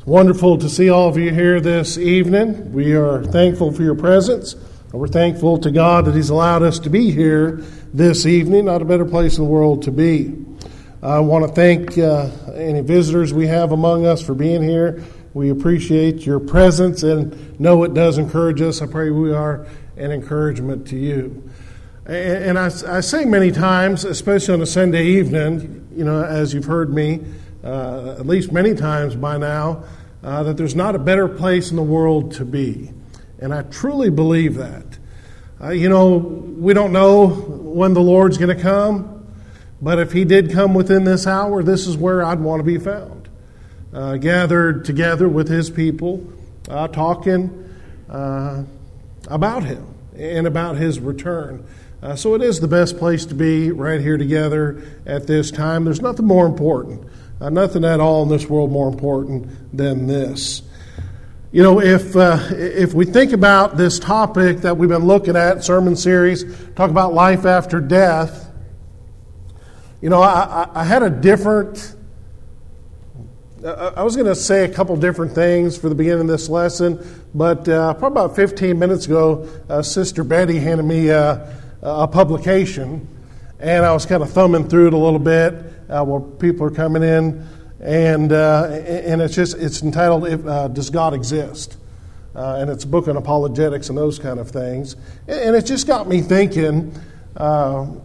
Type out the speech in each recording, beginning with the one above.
Wonderful to see all of you here this evening. We are thankful for your presence. We're thankful to God that He's allowed us to be here this evening. Not a better place in the world to be. I want to thank any visitors we have among us for being here. We appreciate your presence and know it does encourage us. I pray we are an encouragement to you. And I say many times, especially on a Sunday evening, as you've heard me, at least many times by now, that there's not a better place in the world to be. And I truly believe that. We don't know when the Lord's going to come, but if He did come within this hour, this is where I'd want to be found. Gathered together with His people, talking about Him and about His return. So it is the best place to be, right here together at this time. There's nothing more important. Nothing at all in this world more important than this. If we think about this topic that we've been looking at, sermon series, talk about life after death, I had a different, I was going to say a couple different things for the beginning of this lesson, but probably about 15 minutes ago, Sister Betty handed me a publication, and I was kind of thumbing through it a little bit. Where people are coming in, and it's entitled "Does God Exist?" And it's a book on apologetics and those kind of things. And it just got me thinking, how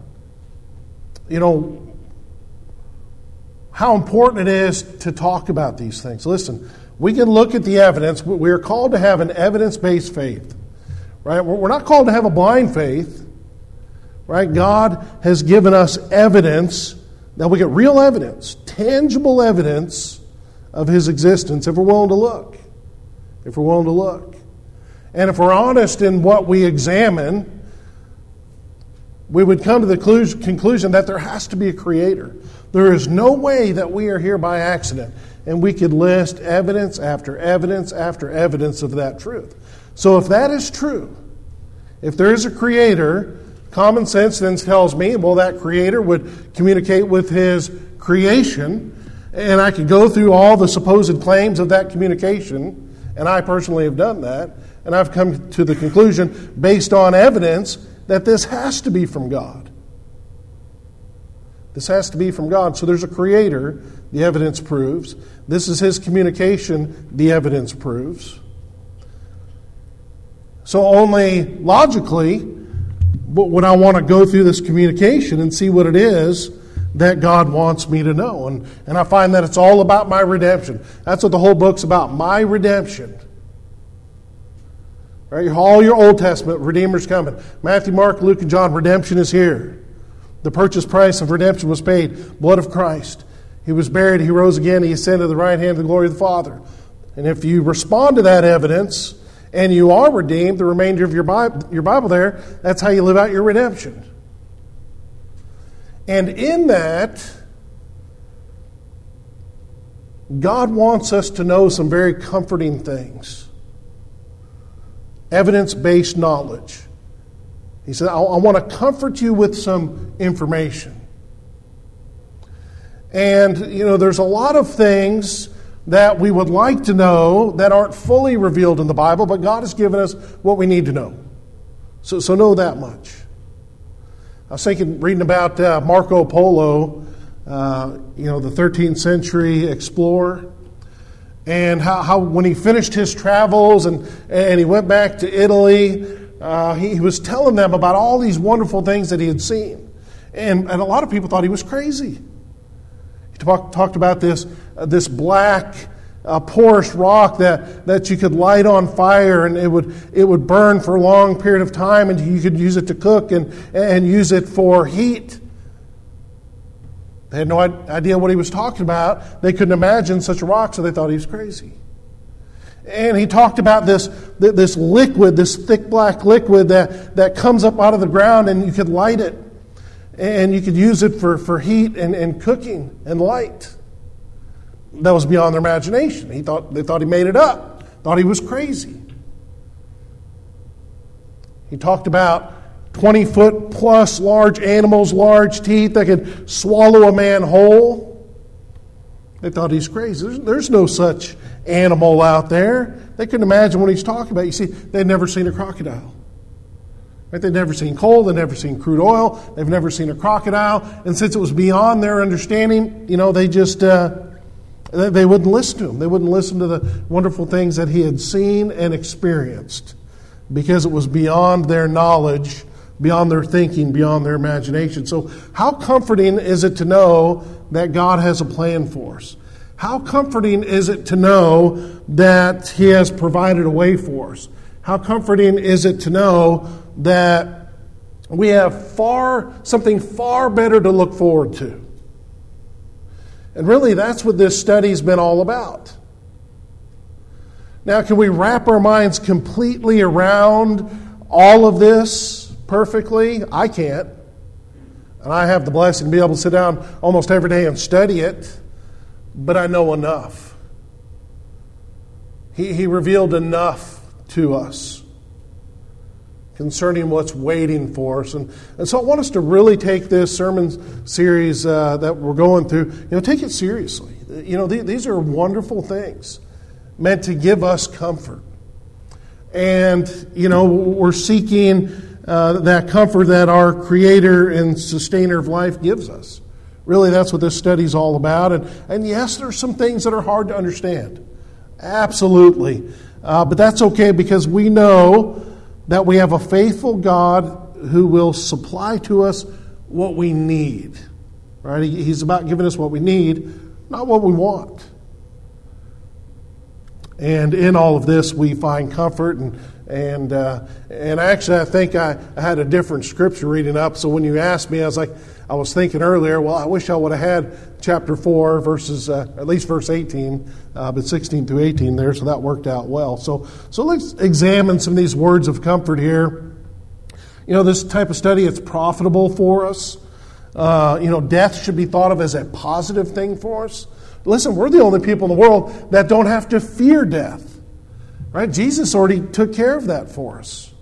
important it is to talk about these things. Listen, we can look at the evidence. We are called to have an evidence-based faith, right? We're not called to have a blind faith, right? God has given us evidence. Now we get real evidence, tangible evidence of His existence if we're willing to look. If we're willing to look. And if we're honest in what we examine, we would come to the conclusion that there has to be a Creator. There is no way that we are here by accident. And we could list evidence after evidence after evidence of that truth. So if that is true, if there is a Creator, common sense then tells me, well, that Creator would communicate with His creation, and I could go through all the supposed claims of that communication, and I personally have done that, and I've come to the conclusion, based on evidence, that this has to be from God. This has to be from God. So there's a Creator, the evidence proves. This is His communication, the evidence proves. So only logically would I want to go through this communication and see what it is that God wants me to know. And I find that it's all about my redemption. That's what the whole book's about, my redemption. Right? All your Old Testament, Redeemer's coming. Matthew, Mark, Luke, and John, redemption is here. The purchase price of redemption was paid, blood of Christ. He was buried, He rose again, He ascended to the right hand of the glory of the Father. And if you respond to that evidence, and you are redeemed, the remainder of your Bible there, that's how you live out your redemption. And in that, God wants us to know some very comforting things. Evidence-based knowledge. He said, I want to comfort you with some information. And, there's a lot of things that we would like to know that aren't fully revealed in the Bible, but God has given us what we need to know. So know that much. I was reading about Marco Polo, the 13th century explorer, and how when he finished his travels and he went back to Italy, he was telling them about all these wonderful things that he had seen. And a lot of people thought he was crazy. He talked about this black porous rock that you could light on fire and it would burn for a long period of time, and you could use it to cook and use it for heat. They had no idea what he was talking about. They couldn't imagine such a rock, so they thought he was crazy. And he talked about this liquid, this thick black liquid that comes up out of the ground, and you could light it. And you could use it for heat and cooking and light. That was beyond their imagination. They thought he made it up. Thought he was crazy. He talked about 20-foot plus large animals, large teeth that could swallow a man whole. They thought he's crazy. There's no such animal out there. They couldn't imagine what he's talking about. You see, they'd never seen a crocodile. Right? They'd never seen coal. They'd never seen crude oil. They've never seen a crocodile. And since it was beyond their understanding, they just they wouldn't listen to him. They wouldn't listen to the wonderful things that he had seen and experienced because it was beyond their knowledge, beyond their thinking, beyond their imagination. So how comforting is it to know that God has a plan for us? How comforting is it to know that He has provided a way for us? How comforting is it to know that we have something far better to look forward to? And really, that's what this study's been all about. Now, can we wrap our minds completely around all of this perfectly? I can't. And I have the blessing to be able to sit down almost every day and study it. But I know enough. He revealed enough to us concerning what's waiting for us. And so I want us to really take this sermon series that we're going through, take it seriously. These are wonderful things meant to give us comfort. And, we're seeking that comfort that our Creator and Sustainer of life gives us. Really, that's what this study's all about. And yes, there's some things that are hard to understand. Absolutely. But that's okay because we know that we have a faithful God who will supply to us what we need. Right? He's about giving us what we need, not what we want. And in all of this, we find comfort. And actually, I think I had a different scripture reading up. So when you asked me, I was thinking earlier, well, I wish I would have had chapter 4, verses, at least verse 18, but 16 through 18 there, so that worked out well. So let's examine some of these words of comfort here. This type of study, it's profitable for us. Death should be thought of as a positive thing for us. Listen, we're the only people in the world that don't have to fear death. Right? Jesus already took care of that for us.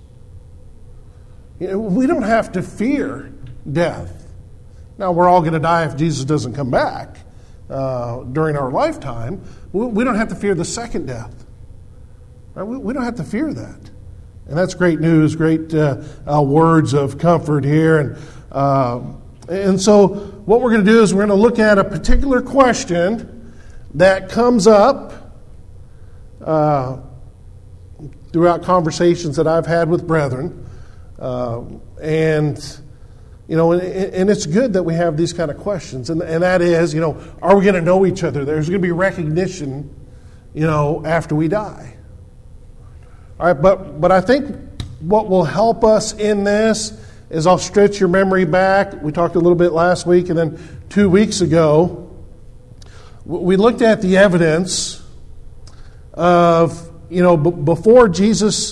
We don't have to fear death. Now, we're all going to die if Jesus doesn't come back during our lifetime. We don't have to fear the second death. Right? We don't have to fear that. And that's great news, great words of comfort here. And so what we're going to do is we're going to look at a particular question that comes up throughout conversations that I've had with brethren. And it's good that we have these kind of questions. And that is, are we going to know each other? There's going to be recognition, after we die. All right, but I think what will help us in this is I'll stretch your memory back. We talked a little bit last week, and then 2 weeks ago, we looked at the evidence of, before Jesus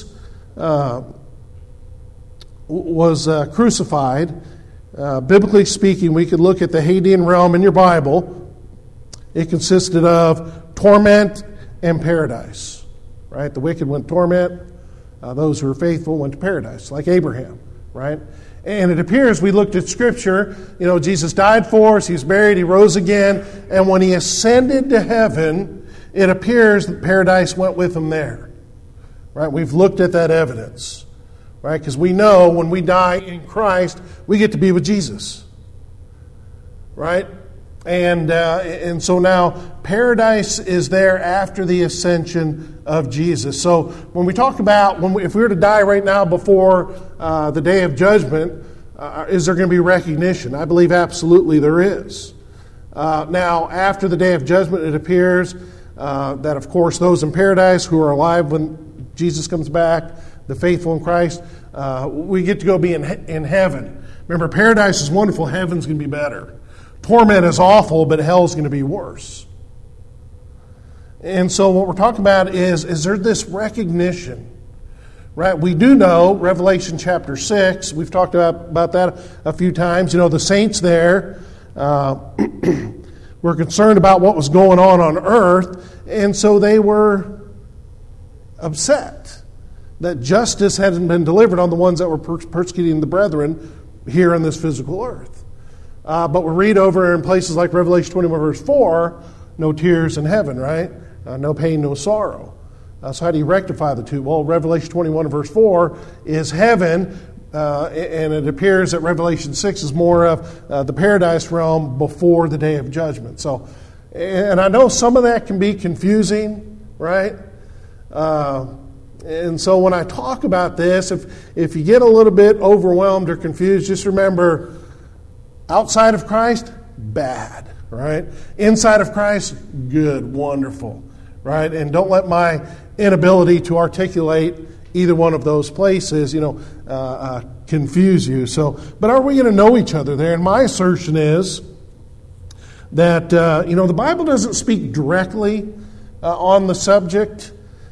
was crucified, biblically speaking, we could look at the Hadean realm in your Bible. It consisted of torment and paradise. Right? The wicked went to torment. Those who were faithful went to paradise, like Abraham. Right? And it appears, we looked at Scripture, Jesus died for us, He was buried, He rose again, and when He ascended to heaven, it appears that paradise went with Him there. Right? We've looked at that evidence. Right? Because we know when we die in Christ, we get to be with Jesus. Right? And so now paradise is there after the ascension of Jesus. So when we talk about, if we were to die right now before the day of judgment, is there going to be recognition? I believe absolutely there is. Now, after the day of judgment, it appears that, of course, those in paradise who are alive when Jesus comes back, the faithful in Christ, we get to go be in heaven. Remember, paradise is wonderful. Heaven's going to be better. Torment is awful, but hell's going to be worse. And so what we're talking about is there this recognition, right? We do know, Revelation chapter 6, we've talked about that a few times. The saints there were concerned about what was going on earth, and so they were upset that justice hadn't been delivered on the ones that were persecuting the brethren here on this physical earth. But we read over in places like Revelation 21 verse 4, no tears in heaven, right? no pain, no sorrow. So how do you rectify the two? Well, Revelation 21 verse 4 is heaven, and it appears that Revelation 6 is more of the paradise realm before the day of judgment. So, and I know some of that can be confusing, right? And so when I talk about this, if you get a little bit overwhelmed or confused, just remember, outside of Christ, bad, right? Inside of Christ, good, wonderful, right? And don't let my inability to articulate either one of those places, confuse you. So, but are we going to know each other there? And my assertion is that, the Bible doesn't speak directly on the subject,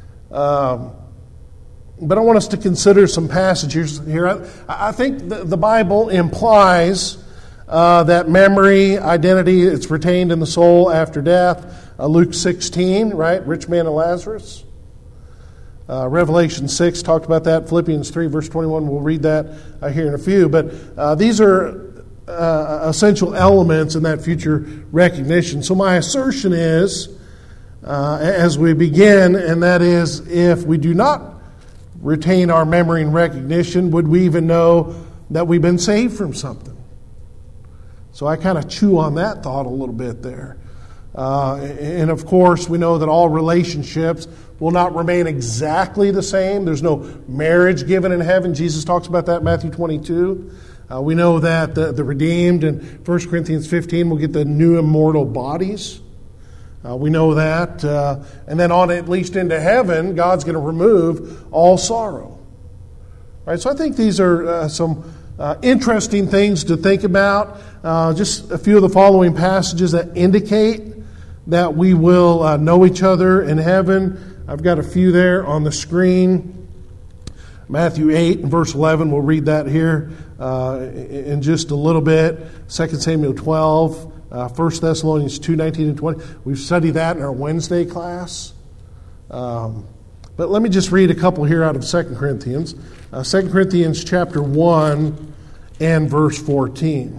but I want us to consider some passages here. I think the Bible implies that memory, identity, it's retained in the soul after death. Luke 16, right? Rich man and Lazarus. Revelation 6 talked about that. Philippians 3, verse 21, we'll read that here in a few. But these are essential elements in that future recognition. So my assertion is, as we begin, and that is, if we do not retain our memory and recognition, would we even know that we've been saved from something? So I kind of chew on that thought a little bit there. And of course, we know that all relationships will not remain exactly the same. There's no marriage given in heaven. Jesus talks about that in Matthew 22. We know that the redeemed in 1 Corinthians 15 will get the new immortal bodies. We know that. And then on at least into heaven, God's going to remove all sorrow. Right? So I think these are some interesting things to think about. Just a few of the following passages that indicate that we will know each other in heaven. I've got a few there on the screen. Matthew 8 and verse 11, we'll read that here in just a little bit. 2 Samuel 12, 1 Thessalonians 2, 19 and 20. We've studied that in our Wednesday class. But let me just read a couple here out of 2 Corinthians. 2 Corinthians chapter 1 and verse 14.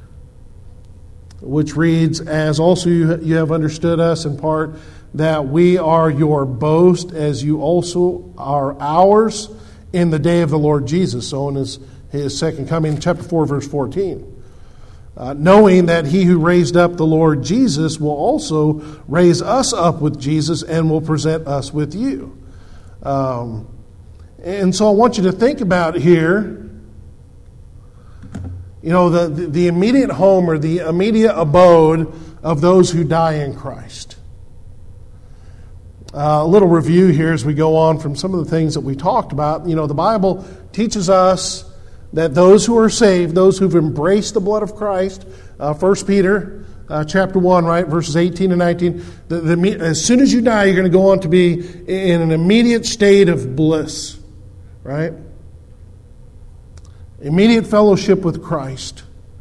Which reads, as also you have understood us in part, that we are your boast, as you also are ours in the day of the Lord Jesus. So in his second coming, chapter 4, verse 14. Knowing that he who raised up the Lord Jesus will also raise us up with Jesus and will present us with you. And so I want you to think about here, the immediate home or the immediate abode of those who die in Christ. A little review here as we go on from some of the things that we talked about. The Bible teaches us that those who are saved, those who've embraced the blood of Christ, 1 Peter chapter 1, right, verses 18 and 19, as soon as you die, you're going to go on to be in an immediate state of bliss, right? Immediate fellowship with Christ.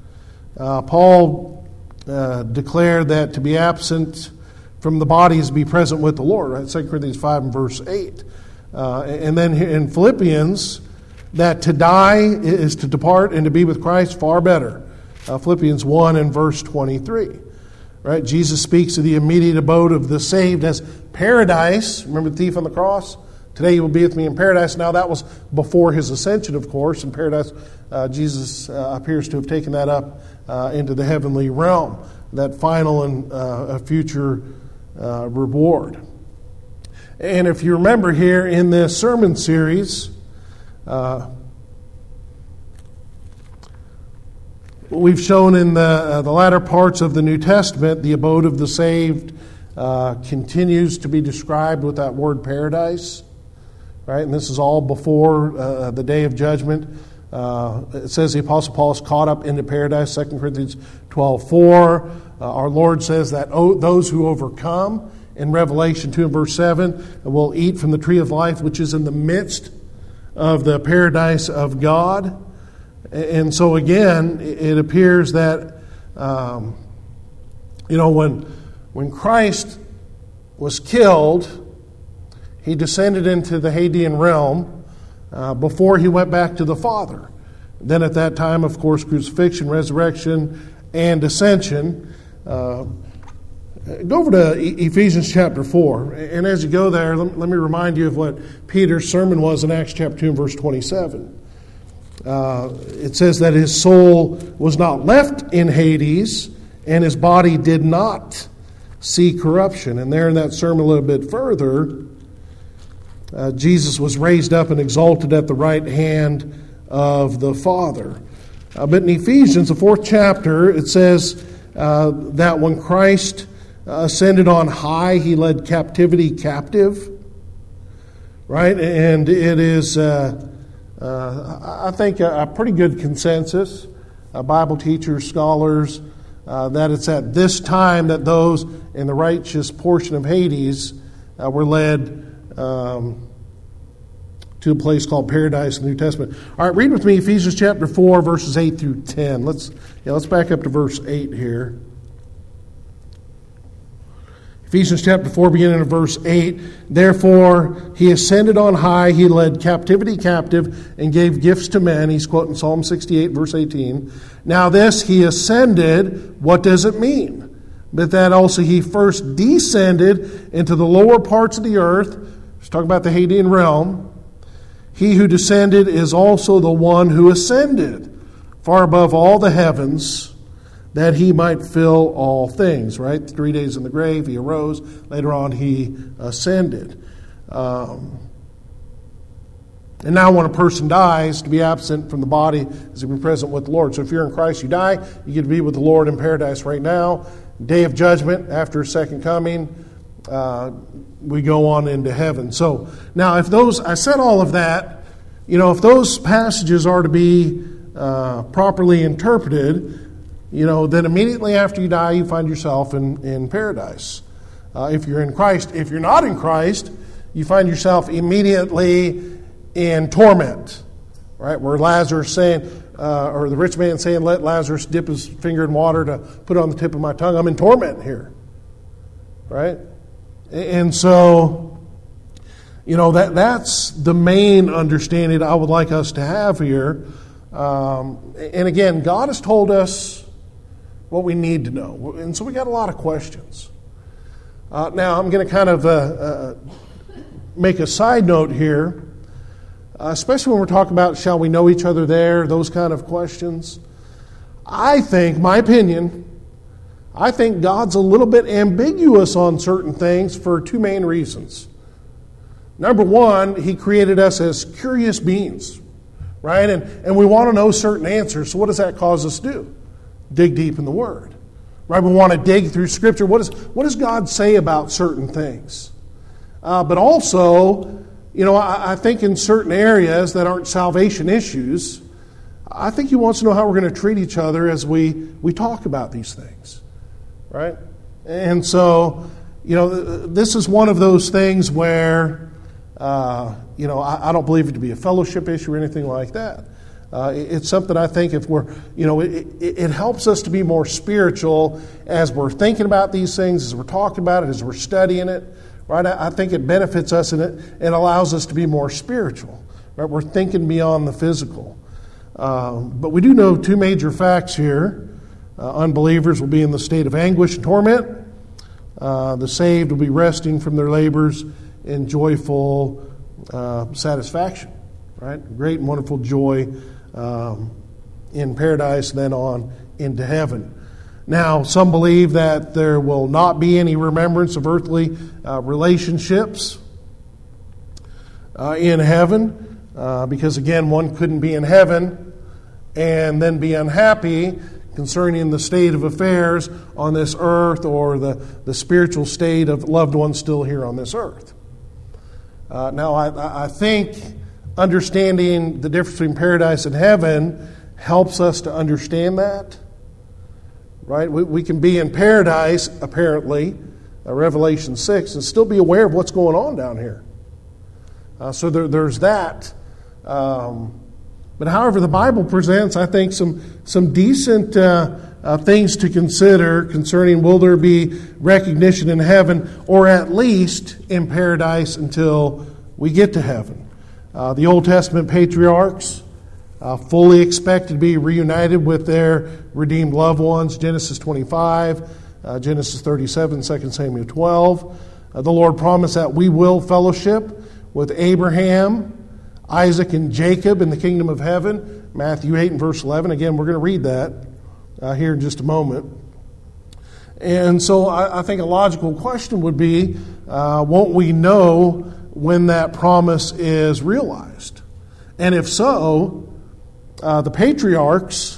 Paul declared that to be absent from the body is to be present with the Lord, right? 2 Corinthians 5 and verse 8. And then in Philippians, that to die is to depart and to be with Christ far better. Philippians 1 and verse 23. Right? Jesus speaks of the immediate abode of the saved as paradise. Remember the thief on the cross? Today you will be with me in paradise. Now that was before his ascension, of course. In paradise, Jesus appears to have taken that up into the heavenly realm, that final and future reward. And if you remember here in this sermon series, we've shown in the latter parts of the New Testament, the abode of the saved continues to be described with that word paradise. Right, and this is all before the day of judgment. It says the Apostle Paul is caught up into paradise, 2 Corinthians 12:4. Our Lord says that those who overcome, in Revelation 2 and verse 7, will eat from the tree of life, which is in the midst of the paradise of God. And so again, it appears that, when Christ was killed, he descended into the Hadean realm before he went back to the Father. Then at that time, of course, crucifixion, resurrection, and ascension. Go over to Ephesians chapter 4. And as you go there, let me remind you of what Peter's sermon was in Acts chapter 2 and verse 27. It says that his soul was not left in Hades, and his body did not see corruption. And there in that sermon a little bit further, Jesus was raised up and exalted at the right hand of the Father. But in Ephesians, the 4th chapter, it says that when Christ ascended on high, he led captivity captive. Right? And it is, I think, a pretty good consensus, Bible teachers, scholars, that it's at this time that those in the righteous portion of Hades were led to a place called paradise in the New Testament. All right, read with me Ephesians chapter 4, verses 8 through 10. Let's back up to verse 8 here. Ephesians chapter 4, beginning in verse 8. Therefore, he ascended on high, he led captivity captive, and gave gifts to men. He's quoting Psalm 68, verse 18. Now this, he ascended, what does it mean? But that also he first descended into the lower parts of the earth. He's talking about the Hadean realm. He who descended is also the one who ascended far above all the heavens, that he might fill all things, right? 3 days in the grave, he arose. Later on, he ascended. And now when a person dies, to be absent from the body is to be present with the Lord. So if you're in Christ, you die, you get to be with the Lord in paradise right now. Day of judgment, after his second coming, we go on into heaven. So now if those, I said all of that, if those passages are to be properly interpreted, then immediately after you die, you find yourself in paradise. If you're in Christ. If you're not in Christ, you find yourself immediately in torment. Right? Where Lazarus saying, or the rich man saying, let Lazarus dip his finger in water to put it on the tip of my tongue. I'm in torment here. Right? And so, that's the main understanding I would like us to have here. And again, God has told us what we need to know. And so we got a lot of questions. Now, I'm going to kind of make a side note here, especially when we're talking about shall we know each other there, those kind of questions. I think God's a little bit ambiguous on certain things for two main reasons. Number one, he created us as curious beings, right? And we want to know certain answers. So what does that cause us to do? Dig deep in the Word, right? We want to dig through Scripture. What does God say about certain things? But also, I think in certain areas that aren't salvation issues, I think He wants to know how we're going to treat each other as we talk about these things, right? And so, this is one of those things where, I don't believe it to be a fellowship issue or anything like that. It's something I think if we're, it helps us to be more spiritual as we're thinking about these things, as we're talking about it, as we're studying it, right? I think it benefits us and allows us to be more spiritual, right? We're thinking beyond the physical. But we do know two major facts here. Unbelievers will be in the state of anguish and torment. The saved will be resting from their labors in joyful satisfaction, right? Great and wonderful joy in paradise, then on into heaven. Now, some believe that there will not be any remembrance of earthly relationships in heaven, because again, one couldn't be in heaven and then be unhappy concerning the state of affairs on this earth or the spiritual state of loved ones still here on this earth. Now, I think understanding the difference between paradise and heaven helps us to understand that. Right? We can be in paradise, apparently, Revelation 6, and still be aware of what's going on down here. So there's that. But however, the Bible presents, I think, some decent things to consider concerning will there be recognition in heaven, or at least in paradise until we get to heaven. The Old Testament patriarchs fully expected to be reunited with their redeemed loved ones. Genesis 25 Genesis 37, 2 Samuel 12. The Lord promised that we will fellowship with Abraham, Isaac, and Jacob in the kingdom of heaven. Matthew 8 and verse 11. Again, we're going to read that here in just a moment. And so I think a logical question would be, won't we know when that promise is realized? And if so, the patriarchs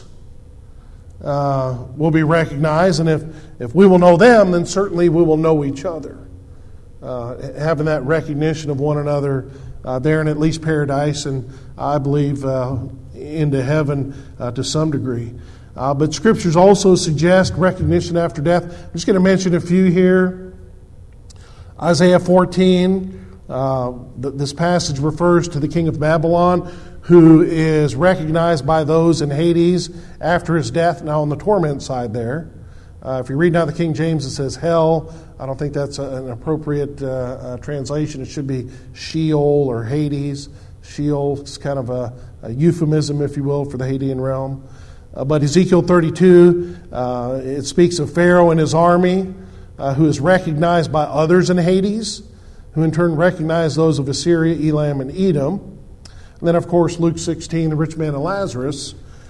will be recognized, and if we will know them, then certainly we will know each other. Having that recognition of one another there in at least paradise, and I believe into heaven to some degree. But scriptures also suggest recognition after death. I'm just going to mention a few here. Isaiah 14, this passage refers to the king of Babylon, who is recognized by those in Hades after his death. Now on the torment side there, if you read now the King James, it says hell. I don't think that's an appropriate translation. It should be Sheol or Hades. Sheol is kind of a euphemism, if you will, for the Hadean realm. But Ezekiel 32, it speaks of Pharaoh and his army, who is recognized by others in Hades, who in turn recognize those of Assyria, Elam, and Edom. And then, of course, Luke 16, the rich man and Lazarus.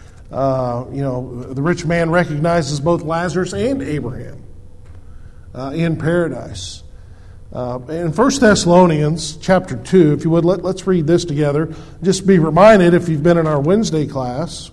The rich man recognizes both Lazarus and Abraham in paradise. In 1 Thessalonians chapter 2, if you would, let's read this together. Just be reminded, if you've been in our Wednesday class,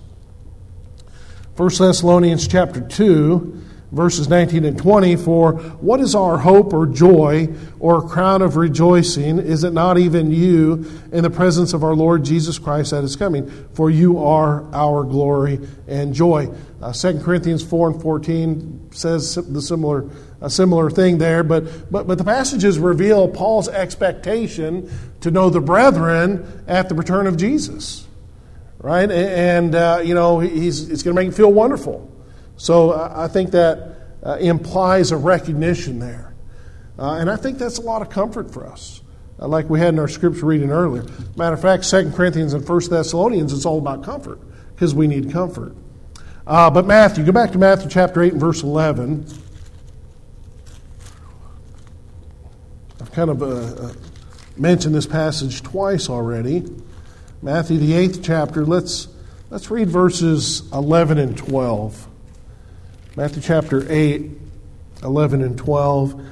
1 Thessalonians chapter 2, verses 19 and 20, for what is our hope or joy or crown of rejoicing? Is it not even you in the presence of our Lord Jesus Christ at his coming? For you are our glory and joy. 2 Corinthians 4 and 14 says a similar thing there, but the passages reveal Paul's expectation to know the brethren at the return of Jesus. Right? And he's going to make it feel wonderful. So I think that implies a recognition there. And I think that's a lot of comfort for us, like we had in our scripture reading earlier. Matter of fact, 2 Corinthians and 1 Thessalonians, it's all about comfort, because we need comfort. But Matthew, go back to Matthew chapter 8 and verse 11. I've kind of mentioned this passage twice already. Matthew, the 8th chapter, let's read verses 11 and 12. Matthew chapter 8, 11 and 12.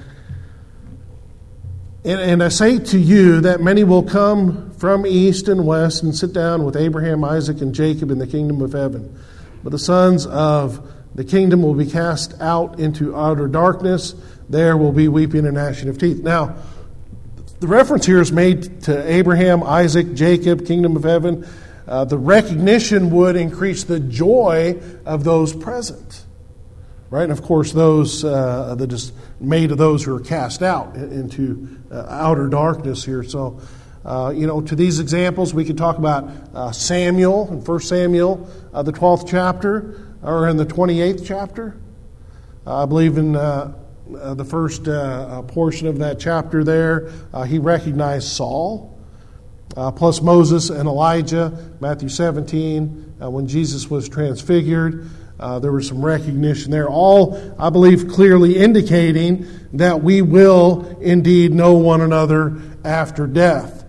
And I say to you that many will come from east and west and sit down with Abraham, Isaac, and Jacob in the kingdom of heaven. But the sons of the kingdom will be cast out into outer darkness. There will be weeping and gnashing of teeth. Now, the reference here is made to Abraham, Isaac, Jacob, kingdom of heaven. The recognition would increase the joy of those present. Right? And of course, those that is made of those who are cast out into outer darkness here. So, to these examples, we could talk about Samuel in 1 Samuel, the 12th chapter, or in the 28th chapter. I believe in the first portion of that chapter there, he recognized Saul, plus Moses and Elijah. Matthew 17, when Jesus was transfigured, there was some recognition there. All, I believe, clearly indicating that we will indeed know one another after death.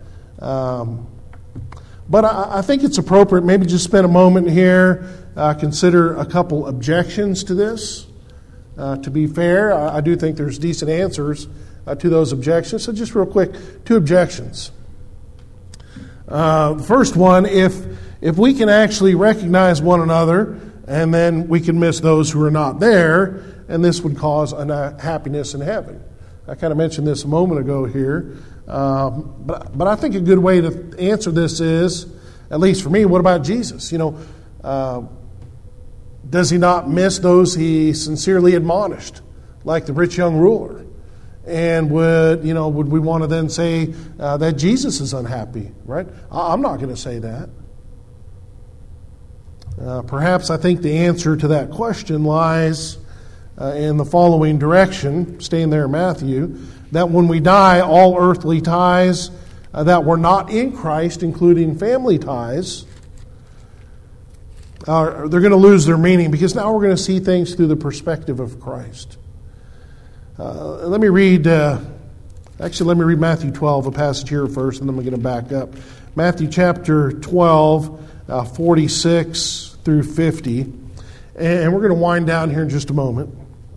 But I think it's appropriate maybe just spend a moment here, consider a couple objections to this. To be fair, I do think there's decent answers to those objections. So just real quick, two objections. The first one, if we can actually recognize one another, and then we can miss those who are not there, and this would cause unhappiness in heaven. I kind of mentioned this a moment ago here. But I think a good way to answer this is, at least for me, what about Jesus? Does he not miss those he sincerely admonished, like the rich young ruler? And would we want to then say that Jesus is unhappy? Right? I'm not going to say that. Perhaps I think the answer to that question lies in the following direction, staying there in Matthew, that when we die, all earthly ties that were not in Christ, including family ties, they're going to lose their meaning, because now we're going to see things through the perspective of Christ. Let me read Matthew 12, a passage here first, and then I'm going to back up. Matthew chapter 12, 46 through 50. And we're going to wind down here in just a moment.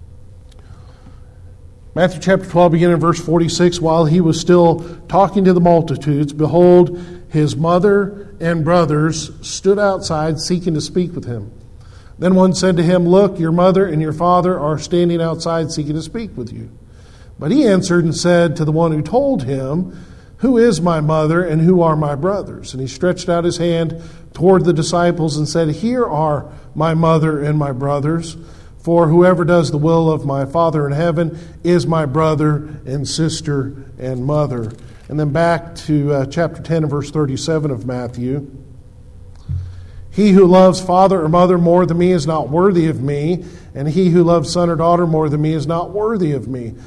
Matthew chapter 12, beginning in verse 46, while he was still talking to the multitudes, behold, his mother and brothers stood outside seeking to speak with him. Then one said to him, Look, your mother and your father are standing outside seeking to speak with you. But he answered and said to the one who told him, Who is my mother and who are my brothers? And he stretched out his hand toward the disciples and said, Here are my mother and my brothers. For whoever does the will of my Father in heaven is my brother and sister and mother. And then back to chapter 10 and verse 37 of Matthew. He who loves father or mother more than me is not worthy of me, and he who loves son or daughter more than me is not worthy of me.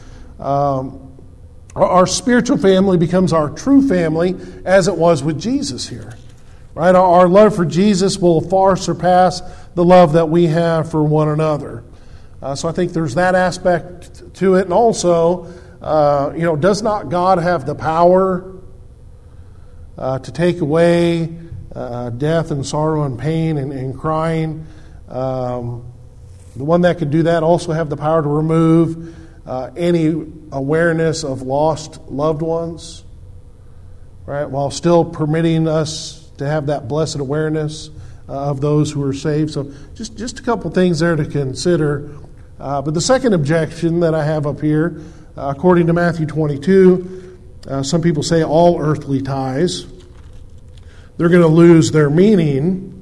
Our spiritual family becomes our true family as it was with Jesus here. Right? Our love for Jesus will far surpass the love that we have for one another. So I think there's that aspect to it. And also, does not God have the power to take away death and sorrow and pain and crying? The one that could do that also have the power to remove any awareness of lost loved ones, right? While still permitting us to have that blessed awareness of those who are saved. So just a couple things there to consider. But the second objection that I have up here, according to Matthew 22, some people say all earthly ties, they're going to lose their meaning.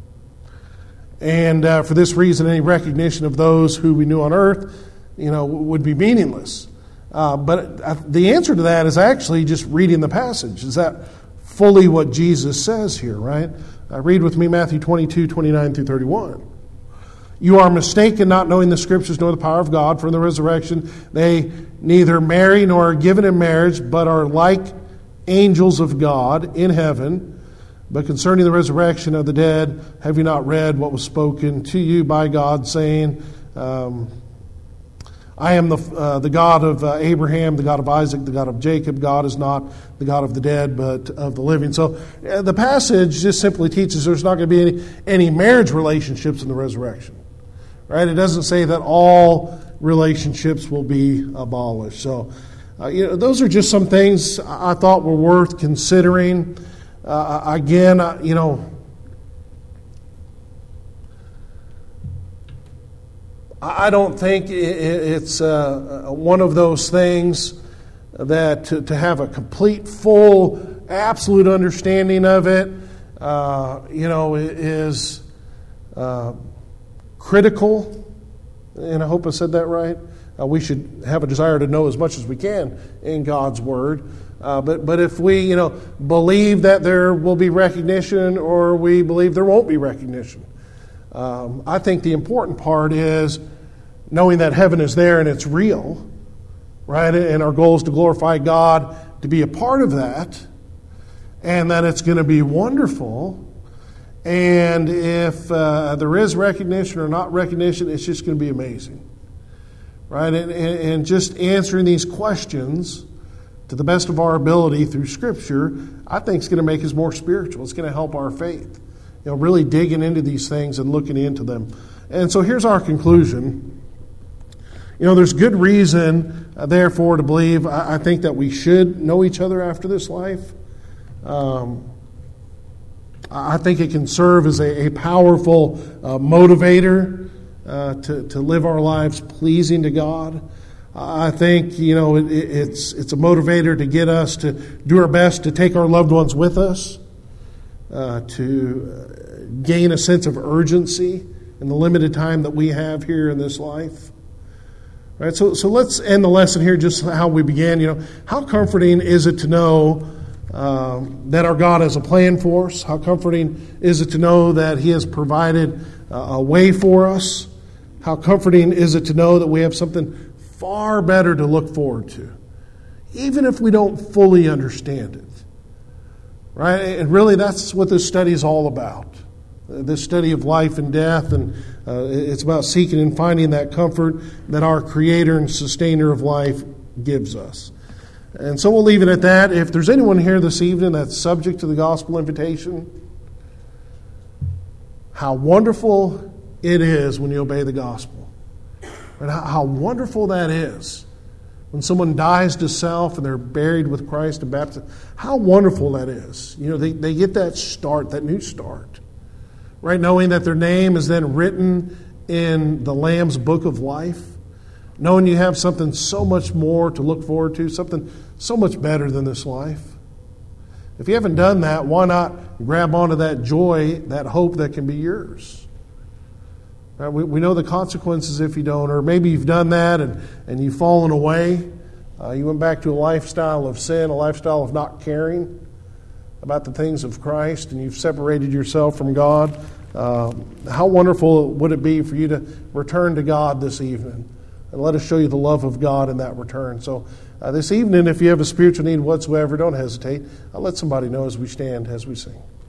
And for this reason, any recognition of those who we knew on earth, would be meaningless. But the answer to that is actually just reading the passage. Is that fully what Jesus says here, right? Read with me Matthew 22, 29 through 31. You are mistaken, not knowing the Scriptures nor the power of God, for in the resurrection they neither marry nor are given in marriage, but are like angels of God in heaven. But concerning the resurrection of the dead, have you not read what was spoken to you by God, saying, I am the God of Abraham, the God of Isaac, the God of Jacob. God is not the God of the dead, but of the living. So the passage just simply teaches there's not going to be any marriage relationships in the resurrection. Right? It doesn't say that all relationships will be abolished. So those are just some things I thought were worth considering. Again, I don't think it's one of those things that to have a complete, full, absolute understanding of it, is critical. And I hope I said that right. We should have a desire to know as much as we can in God's Word. But if we, believe that there will be recognition, or we believe there won't be recognition, I think the important part is knowing that heaven is there and it's real, right? And our goal is to glorify God, to be a part of that, and that it's going to be wonderful. And if there is recognition or not recognition, it's just going to be amazing, right? And just answering these questions to the best of our ability through Scripture, I think is going to make us more spiritual. It's going to help our faith, really digging into these things and looking into them. And so here's our conclusion. There's good reason, therefore, to believe, I think, that we should know each other after this life. I think it can serve as a powerful motivator to live our lives pleasing to God. I think, it's a motivator to get us to do our best to take our loved ones with us, to gain a sense of urgency in the limited time that we have here in this life. Right, so let's end the lesson here just how we began. How comforting is it to know that our God has a plan for us? How comforting is it to know that He has provided a way for us? How comforting is it to know that we have something far better to look forward to, even if we don't fully understand it? Right? And really, that's what this study is all about. this study of life and death, and it's about seeking and finding that comfort that our Creator and Sustainer of life gives us. And so we'll leave it at that. If there's anyone here this evening that's subject to the gospel invitation, how wonderful it is when you obey the gospel. And how wonderful that is when someone dies to self and they're buried with Christ and baptized. How wonderful that is. You know, they get that start, that new start. Right? Knowing that their name is then written in the Lamb's book of life. Knowing you have something so much more to look forward to, something so much better than this life. If you haven't done that, why not grab onto that joy, that hope that can be yours? Right? We know the consequences if you don't, or maybe you've done that and you've fallen away. You went back to a lifestyle of sin, a lifestyle of not caring about the things of Christ, and you've separated yourself from God. How wonderful would it be for you to return to God this evening? And let us show you the love of God in that return. So this evening, if you have a spiritual need whatsoever, don't hesitate. I'll let somebody know as we stand, as we sing.